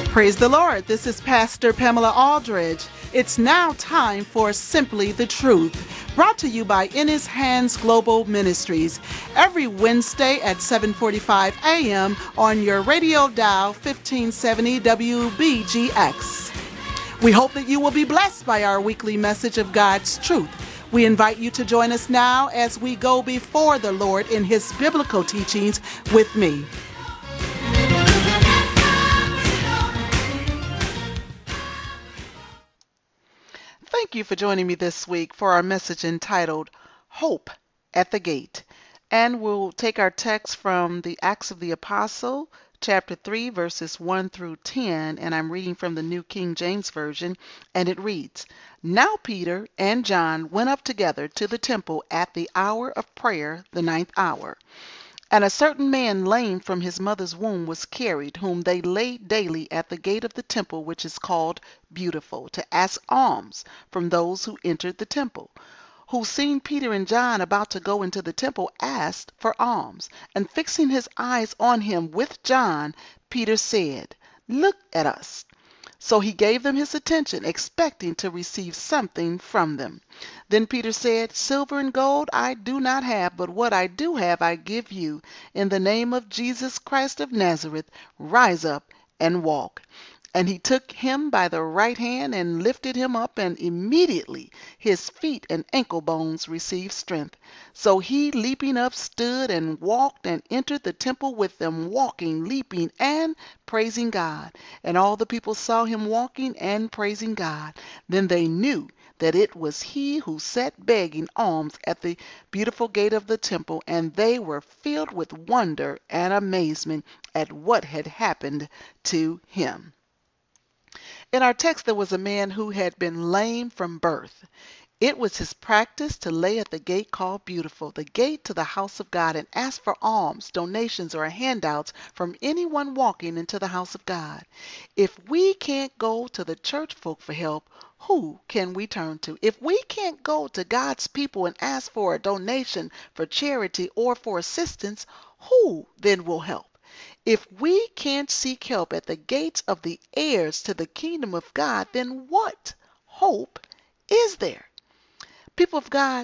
Praise the Lord. This is Pastor Pamela Aldridge. It's now time for Simply the Truth, brought to you by In His Hands Global Ministries, every Wednesday at 7:45 a.m. on your radio dial 1570 WBGX. We hope that you will be blessed by our weekly message of God's truth. We invite you to join us now as we go before the Lord in His biblical teachings with me. Thank you for joining me this week for our message entitled Hope at the Gate. And we'll take our text from the Acts of the Apostle, chapter 3, verses 1 through 10, and I'm reading from the New King James Version, and it reads, Now Peter and John went up together to the temple at the hour of prayer, the 9th hour. And a certain man lame from his mother's womb was carried, whom they laid daily at the gate of the temple, which is called Beautiful, to ask alms from those who entered the temple, who, seeing Peter and John about to go into the temple, asked for alms. And fixing his eyes on him with John, Peter said, Look at us. So he gave them his attention, expecting to receive something from them. Then Peter said, Silver and gold I do not have, but what I do have I give you. In the name of Jesus Christ of Nazareth, rise up and walk. And he took him by the right hand and lifted him up, and immediately his feet and ankle bones received strength. So he, leaping up, stood and walked and entered the temple with them, walking, leaping, and praising God. And all the people saw him walking and praising God. Then they knew that it was he who sat begging alms at the beautiful gate of the temple, and they were filled with wonder and amazement at what had happened to him. In our text, there was a man who had been lame from birth. It was his practice to lay at the gate called Beautiful, the gate to the house of God, and ask for alms, donations, or handouts from anyone walking into the house of God. If we can't go to the church folk for help, who can we turn to? If we can't go to God's people and ask for a donation, for charity, or for assistance, who then will help? If we can't seek help at the gates of the heirs to the kingdom of God, then what hope is there? People of God,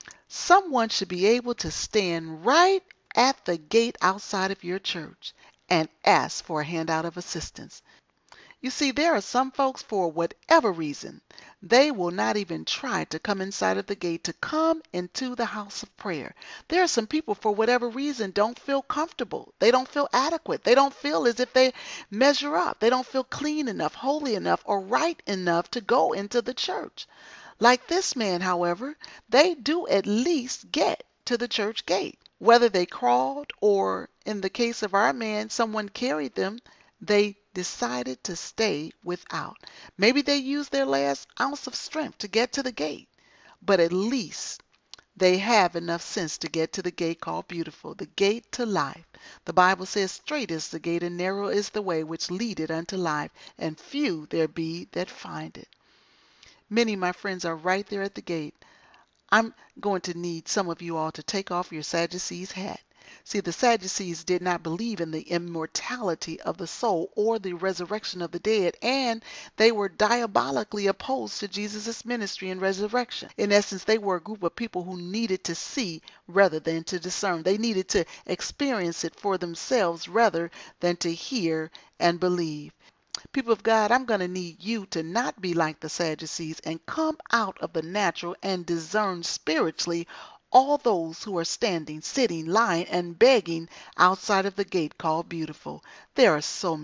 someone should be able to stand right at the gate outside of your church and ask for a handout of assistance. You see, there are some folks, for whatever reason, they will not even try to come inside of the gate, to come into the house of prayer. There are some people, for whatever reason, don't feel comfortable. They don't feel adequate. They don't feel as if they measure up. They don't feel clean enough, holy enough, or right enough to go into the church. Like this man, however, they do at least get to the church gate. Whether they crawled or, in the case of our man, someone carried them, they decided to stay without. Maybe they used their last ounce of strength to get to the gate, but at least they have enough sense to get to the gate called Beautiful, the gate to life. The Bible says, Straight is the gate and narrow is the way which leadeth unto life, and few there be that find it. Many, my friends, are right there at the gate. I'm going to need some of you all to take off your Sadducees hat. See, the Sadducees did not believe in the immortality of the soul or the resurrection of the dead, and they were diabolically opposed to Jesus' ministry and resurrection. In essence, they were a group of people who needed to see rather than to discern. They needed to experience it for themselves rather than to hear and believe. People of God, I'm going to need you to not be like the Sadducees and come out of the natural and discern spiritually all those who are standing, sitting, lying, and begging outside of the gate called Beautiful. There are so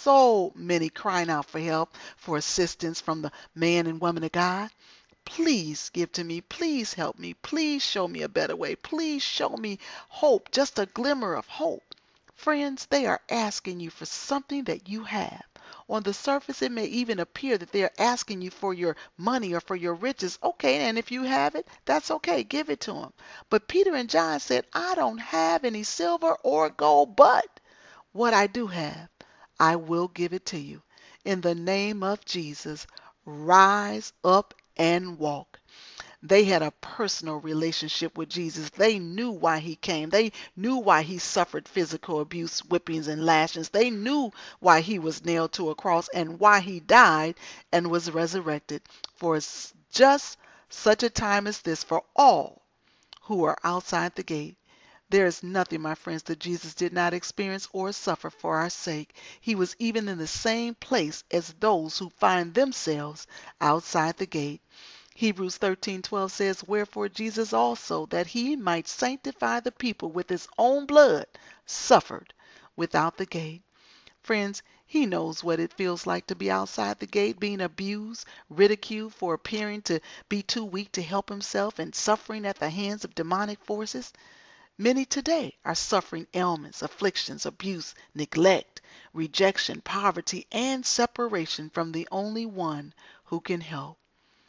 many crying out for help, for assistance from the man and woman of God. Please give to me. Please help me. Please show me a better way. Please show me hope, just a glimmer of hope. Friends, they are asking you for something that you have. On the surface, it may even appear that they're asking you for your money or for your riches. Okay, and if you have it, that's okay. Give it to them. But Peter and John said, I don't have any silver or gold, but what I do have, I will give it to you. In the name of Jesus, rise up and walk. They had a personal relationship with Jesus. They knew why he came. They knew why he suffered physical abuse, whippings, and lashings. They knew why he was nailed to a cross and why he died and was resurrected for just such a time as this for all who are outside the gate. There is nothing, my friends, that Jesus did not experience or suffer for our sake. He was even in the same place as those who find themselves outside the gate. Hebrews 13:12 says, "Wherefore Jesus also, that he might sanctify the people with his own blood, suffered without the gate." Friends, he knows what it feels like to be outside the gate, being abused, ridiculed for appearing to be too weak to help himself, and suffering at the hands of demonic forces. Many today are suffering ailments, afflictions, abuse, neglect, rejection, poverty, and separation from the only one who can help.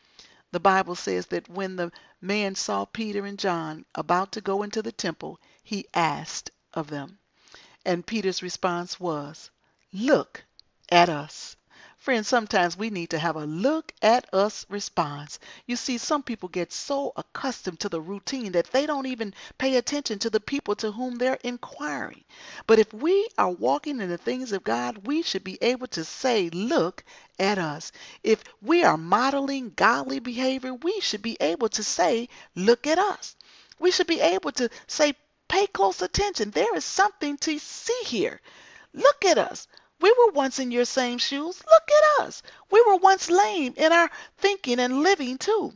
The Bible says that when the man saw Peter and John about to go into the temple, he asked of them. And Peter's response was, "Look at us." Friends, sometimes we need to have a look at us response. You see, some people get so accustomed to the routine that they don't even pay attention to the people to whom they're inquiring. But if we are walking in the things of God, we should be able to say, "Look at us." If we are modeling godly behavior, we should be able to say, "Look at us." We should be able to say, "Pay close attention. There is something to see here. Look at us. We were once in your same shoes. Look at us. We were once lame in our thinking and living too.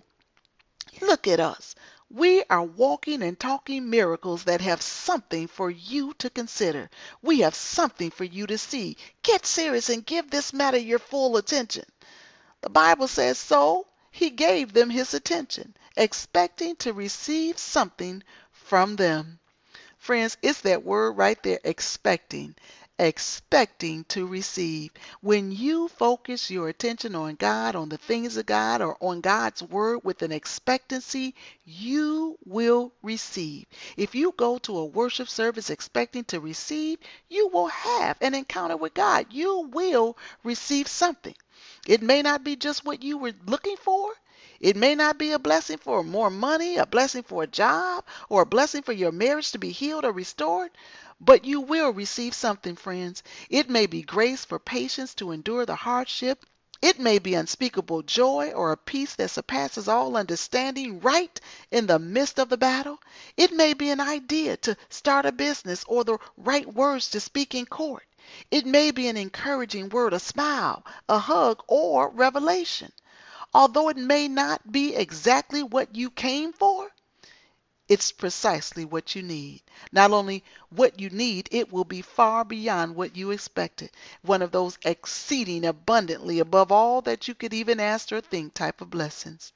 Look at us. We are walking and talking miracles that have something for you to consider. We have something for you to see. Get serious and give this matter your full attention." The Bible says so. He gave them his attention, expecting to receive something from them. Friends, it's that word right there, expecting. Expecting to receive. When you focus your attention on God, on the things of God, or on God's word with an expectancy, you will receive. If you go to a worship service expecting to receive, you will have an encounter with God. You will receive something. It may not be just what you were looking for. It may not be a blessing for more money, a blessing for a job, or a blessing for your marriage to be healed or restored, but you will receive something, friends. It may be grace for patience to endure the hardship. It may be unspeakable joy or a peace that surpasses all understanding right in the midst of the battle. It may be an idea to start a business or the right words to speak in court. It may be an encouraging word, a smile, a hug, or revelation. Although it may not be exactly what you came for, it's precisely what you need. Not only what you need, it will be far beyond what you expected. One of those exceeding abundantly above all that you could even ask or think type of blessings.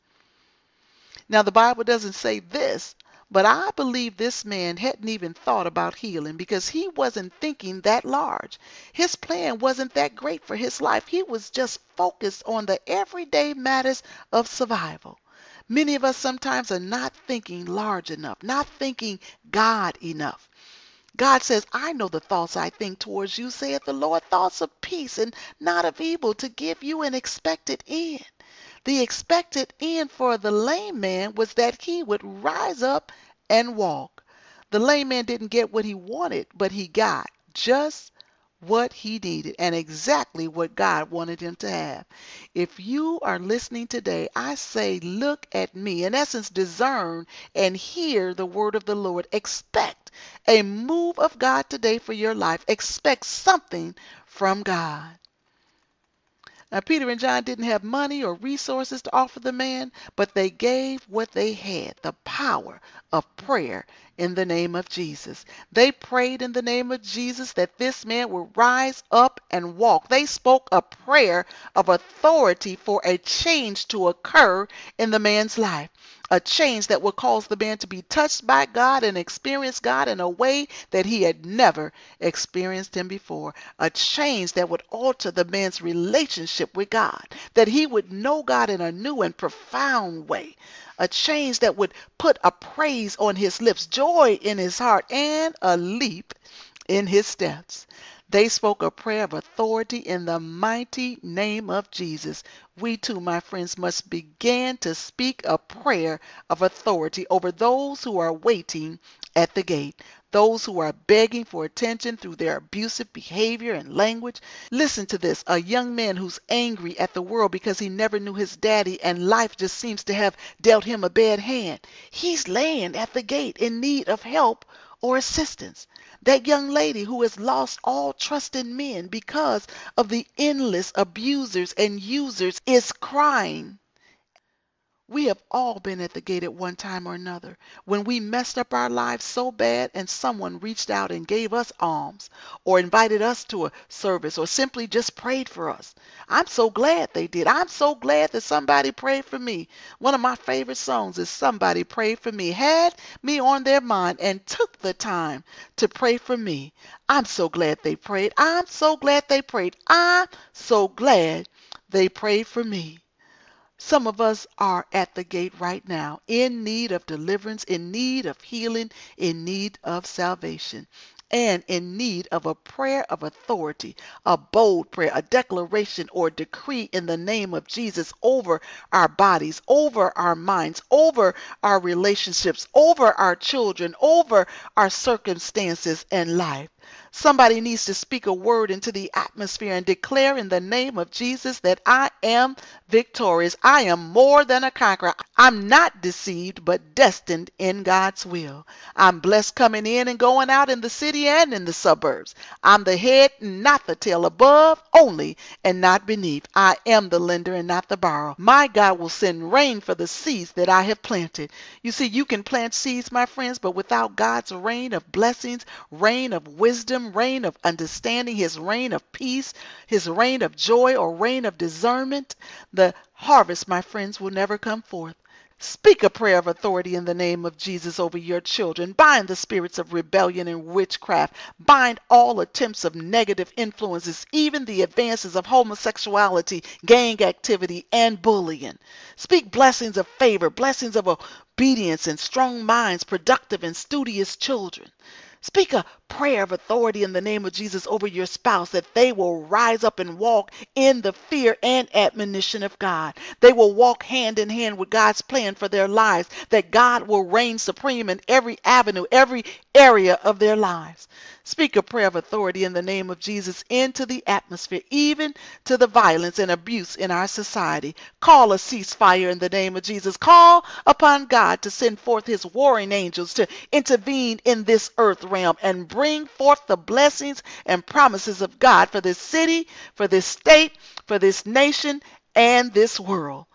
Now, the Bible doesn't say this, but I believe this man hadn't even thought about healing because he wasn't thinking that large. His plan wasn't that great for his life. He was just focused on the everyday matters of survival. Many of us sometimes are not thinking large enough, not thinking God enough. God says, "I know the thoughts I think towards you, saith the Lord, thoughts of peace and not of evil, to give you an expected end." The expected end for the lame man was that he would rise up and walk. The lame man didn't get what he wanted, but he got just what he needed and exactly what God wanted him to have. If you are listening today, I say, look at me. In essence, discern and hear the word of the Lord. Expect a move of God today for your life. Expect something from God. Now, Peter and John didn't have money or resources to offer the man, but they gave what they had, the power of prayer in the name of Jesus. They prayed in the name of Jesus that this man would rise up and walk. They spoke a prayer of authority for a change to occur in the man's life. A change that would cause the man to be touched by God and experience God in a way that he had never experienced him before. A change that would alter the man's relationship with God, that he would know God in a new and profound way. A change that would put a praise on his lips, joy in his heart, and a leap in his steps. They spoke a prayer of authority in the mighty name of Jesus. We too, my friends, must begin to speak a prayer of authority over those who are waiting at the gate, those who are begging for attention through their abusive behavior and language. Listen to this. A young man who's angry at the world because he never knew his daddy and life just seems to have dealt him a bad hand. He's laying at the gate in need of help or assistance. That young lady who has lost all trust in men because of the endless abusers and users is crying. We have all been at the gate at one time or another when we messed up our lives so bad and someone reached out and gave us alms or invited us to a service or simply just prayed for us. I'm so glad they did. I'm so glad that somebody prayed for me. One of my favorite songs is Somebody Prayed for Me, had me on their mind and took the time to pray for me. I'm so glad they prayed. I'm so glad they prayed. I'm so glad they prayed for me. Some of us are at the gate right now, in need of deliverance, in need of healing, in need of salvation, and in need of a prayer of authority, a bold prayer, a declaration or decree in the name of Jesus over our bodies, over our minds, over our relationships, over our children, over our circumstances and life. Somebody needs to speak a word into the atmosphere and declare in the name of Jesus that I am victorious. I am more than a conqueror. I'm not deceived, but destined in God's will. I'm blessed coming in and going out in the city and in the suburbs. I'm the head, not the tail, above only and not beneath. I am the lender and not the borrower. My God will send rain for the seeds that I have planted. You see, you can plant seeds, my friends, but without God's rain of blessings, rain of wisdom, rain of understanding, his rain of peace, his rain of joy, or rain of discernment, the harvest, my friends, will never come forth. Speak a prayer of authority in the name of Jesus over your children. Bind the spirits of rebellion and witchcraft. Bind all attempts of negative influences, even the advances of homosexuality, gang activity, and bullying. Speak blessings of favor, blessings of obedience, and strong minds, productive and studious children. Speak a prayer of authority in the name of Jesus over your spouse, that they will rise up and walk in the fear and admonition of God. They will walk hand in hand with God's plan for their lives, that God will reign supreme in every avenue, every area of their lives. Speak a prayer of authority in the name of Jesus into the atmosphere, even to the violence and abuse in our society. Call a ceasefire in the name of Jesus. Call upon God to send forth his warring angels to intervene in this earth realm and bring forth the blessings and promises of God for this city, for this state, for this nation, and this world.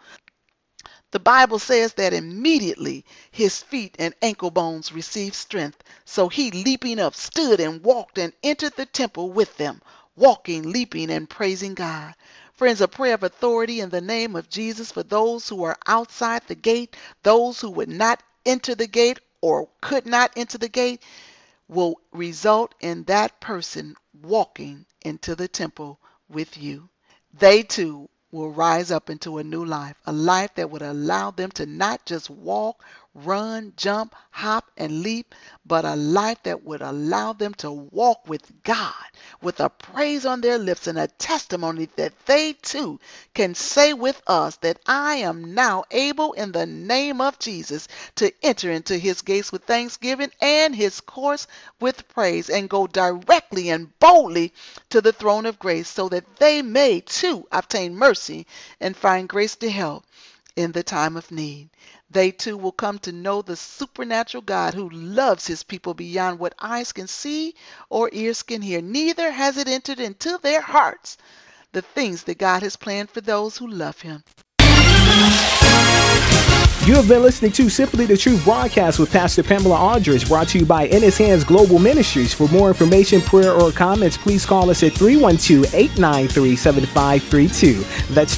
The Bible says that immediately his feet and ankle bones received strength. So he, leaping up, stood and walked and entered the temple with them, walking, leaping, and praising God. Friends, a prayer of authority in the name of Jesus for those who are outside the gate, those who would not enter the gate or could not enter the gate, will result in that person walking into the temple with you. They too will rise up into a new life, a life that would allow them to not just walk, run, jump, hop, and leap, but a life that would allow them to walk with God, with a praise on their lips and a testimony that they too can say with us that I am now able in the name of Jesus to enter into his gates with thanksgiving and his courts with praise, and go directly and boldly to the throne of grace, so that they may too obtain mercy and find grace to help in the time of need. They too will come to know the supernatural God who loves his people beyond what eyes can see or ears can hear. Neither has it entered into their hearts the things that God has planned for those who love him. You have been listening to Simply the Truth broadcast with Pastor Pamela Aldridge, brought to you by In His Hands Global Ministries. For more information, prayer, or comments, please call us at 312-893-7532. That's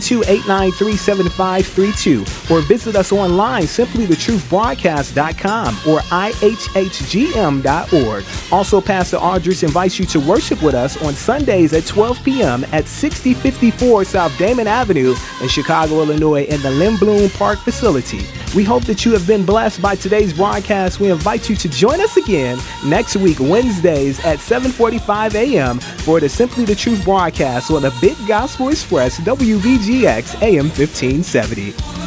312-893-7532. Or visit us online, simplythetruthbroadcast.com or ihhgm.org. Also, Pastor Aldridge invites you to worship with us on Sundays at 12 p.m. at 6054 South Damon Avenue in Chicago, Illinois, in the Lynn Bloom Park facility. humility. We hope that you have been blessed by today's broadcast. We invite you to join us again next week, Wednesdays at 7:45 a.m. for the Simply the Truth broadcast on the Big Gospel Express, WBGX AM 1570.